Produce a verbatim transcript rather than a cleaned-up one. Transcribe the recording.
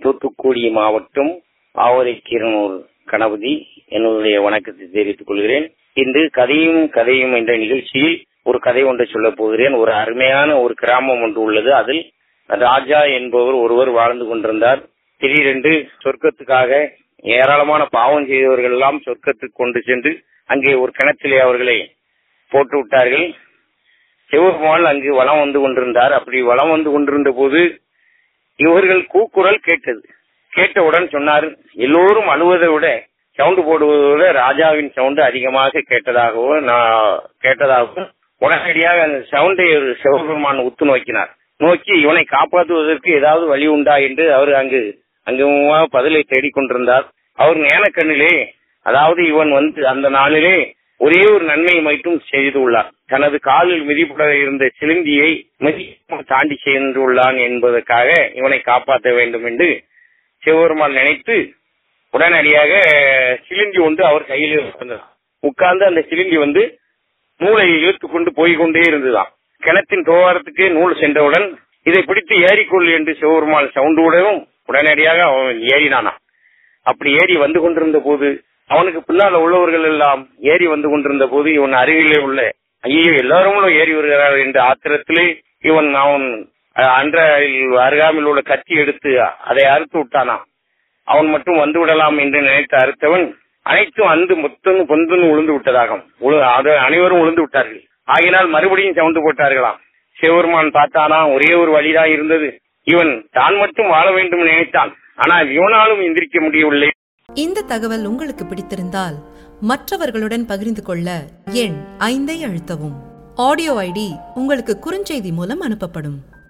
தூத்துக்குடி மாவட்டம் ஆவரைக்கீரனூர் கணபதி என்னுடைய வணக்கத்தை தெரிவித்துக் கொள்கிறேன். இன்று கதையும் கதையும் என்ற நிகழ்ச்சியில் ஒரு கதை ஒன்றை சொல்ல போகிறேன். ஒரு அருமையான ஒரு கிராமம் ஒன்று உள்ளது. அதில் ராஜா என்பவர் ஒருவர் வாழ்ந்து கொண்டிருந்தார். திடீரென்று சொர்க்கத்துக்காக ஏராளமான பாவம் செய்தவர்கள் எல்லாம் சொர்க்கத்துக்கு கொண்டு சென்று அங்கே ஒரு கிணற்றிலே அவர்களை போட்டு விட்டார்கள். சிவபெருமான் அங்கு வலம் வந்து கொண்டிருந்தார். அப்படி வலம் வந்து கொண்டிருந்த போது இவர்கள் கூக்குரல் கேட்டது. கேட்டவுடன் சொன்னார், எல்லோரும் அழுவதை விட சவுண்டு போடுவதை விட ராஜாவின் சவுண்டு அதிகமாக கேட்டதாகவும் நான் கேட்டதாகவும் உடனடியாக அந்த சவுண்டை சிவபெருமான் உத்து நோக்கினார். நோக்கி இவனை காப்பாற்றுவதற்கு ஏதாவது வழி உண்டா என்று அவர் அங்கு அங்கு பதிலை தேடிக்கொண்டிருந்தார். அவர் ஞானக்கண்ணிலே, அதாவது இவன் வந்து அந்த நாளிலே ஒரே ஒரு நன்மையை மட்டும் செய்துள்ளார். தனது காலில் மிதிப்பட இருந்த சிலந்தியை மிதிக்காமல் தாண்டி சென்றுள்ளான் என்பதற்காக இவனை காப்பாற்ற வேண்டும் என்று சிவபெருமான் நினைத்து உடனடியாக சிலிந்தி ஒன்று அவர் கையிலே உட்கார்ந்தார். உட்கார்ந்து அந்த சிலிந்தி வந்து நூலை இழுத்து கொண்டு போய்கொண்டே இருந்துதான். கிணத்தின் துவாரத்துக்கு நூல் சென்றவுடன் இதை பிடித்து ஏறிக்கொள் என்று சிவபெருமான் சவுண்டுடவும் உடனடியாக அவன் ஏறினானா. அப்படி ஏறி வந்து கொண்டிருந்த போது அவனுக்கு பின்னால் உள்ளவர்கள் எல்லாம் ஏறி வந்து கொண்டிருந்த போது இவன் அருகிலே உள்ள ஐயோ எல்லாரும் ஏறி வருகிறார்கள் என்ற ஆத்திரத்திலே இவன் அவன் அன்ற அருகாமையில் உள்ள கத்தி எடுத்து அதை அறுத்து விட்டானா. அவன் மட்டும் வந்து விடலாம் என்று நினைத்து அறுத்தவன் அனைத்தும் அந்து மொத்தம் கொந்து உளுந்து விட்டதாகும். அனைவரும் உளுந்து விட்டார்கள். ஆகினால் மறுபடியும் சவுண்டு போட்டார்களாம். சிவபெருமான் பார்த்தானா, ஒரே ஒரு வழிதான் இருந்தது. இவன் தான் மட்டும் வாழ வேண்டும் நினைத்தான். ஆனால் இவனாலும் எந்திரிக்க முடியவில்லை. இந்த தகவல் உங்களுக்கு பிடித்திருந்தால் மற்றவர்களுடன் பகிர்ந்து கொள்ள எண் ஐந்தை அழுத்தவும். ஆடியோ ஐடி உங்களுக்கு குறுஞ்செய்தி மூலம் அனுப்பப்படும்.